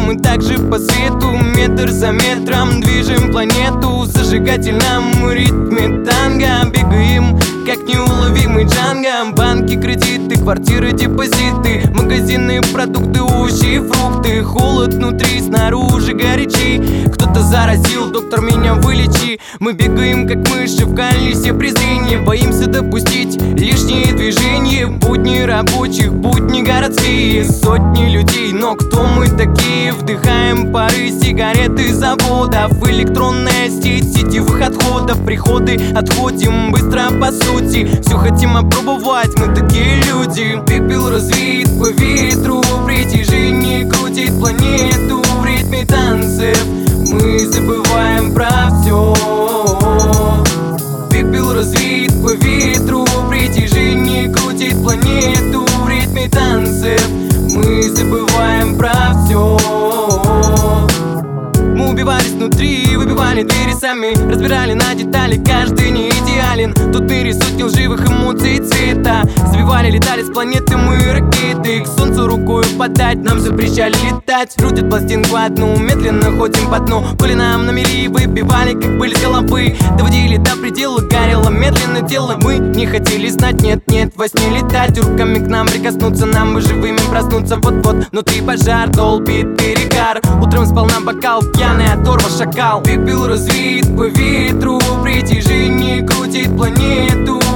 мы также по свету, метр за метром движем планету. В зажигательном ритме танго бегаем, как неуловимый Джанго. Банки, кредиты, квартиры, депозиты, магазины, продукты, овощи и фрукты. Холод внутри, снаружи горячий. Кто-то заразил, доктор, меня вылечи. Мы бегаем, как мыши в колесе презрения. Боимся допустить лишние движения. Будни рабочих, будни городские. Сотни людей, но кто мы такие? Вдыхаем пары сигареты заводов. Электронная сеть сетевых отходов. Приходы, отходим быстро по сути. Все хотим опробовать, мы такие люди. Пепел развеет по ветру, притяжение крутит планету. В ритме танцев мы забываем про все. Пепел развеет по ветру, притяжение крутит планету. В ритме танцев мы забываем про все. Мы убивались внутри, выбивали двери сами, разбирали на детали, каждый не идеален. Тут в мире сотни лживых эмоций и цвета. Сбивали, летали с планеты мы ракеты. К солнцу рукою подать нам запрещали летать. Крутят пластинку одну, медленно ходим по дну. Коли нам на мели выбивали, как пыль с головы. Доводили до предела, горело медленно тело. Мы не хотели знать, нет, во сне летать. Руками к нам прикоснуться, нам бы живыми проснуться. Вот-вот, внутри пожар, долбит перегар. Утром спал на бокал, пьяный оторва, шакал. Пепел развеет по ветру, притяжение крутит планету.